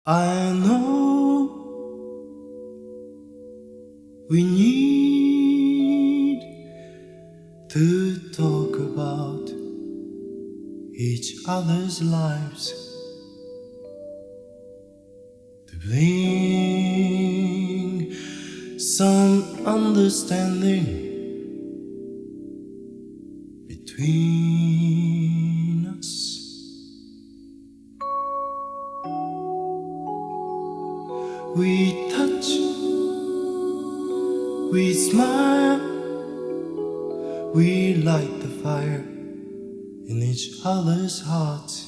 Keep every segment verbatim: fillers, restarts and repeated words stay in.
I know we need to talk about each other's lives, to bring some understanding between us. We touch, we smile, we light the fire in each other's hearts.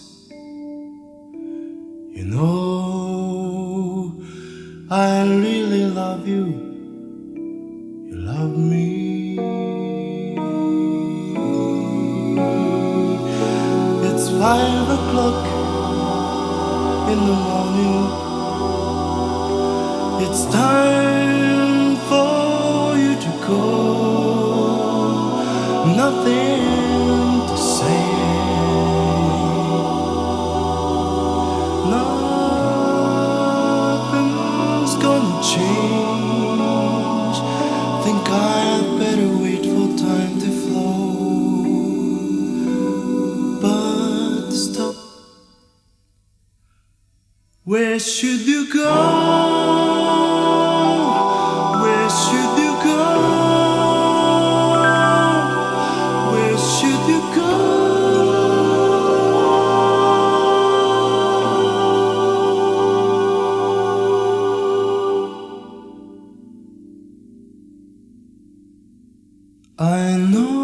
You know, I really love you, you love me. It's five o'clock in the morning. It's time for you to go. Nothing to say. Nothing's gonna change. Think I'd better wait for time to flow. But stop. Where should you go? Where should you go? Where should you go? I know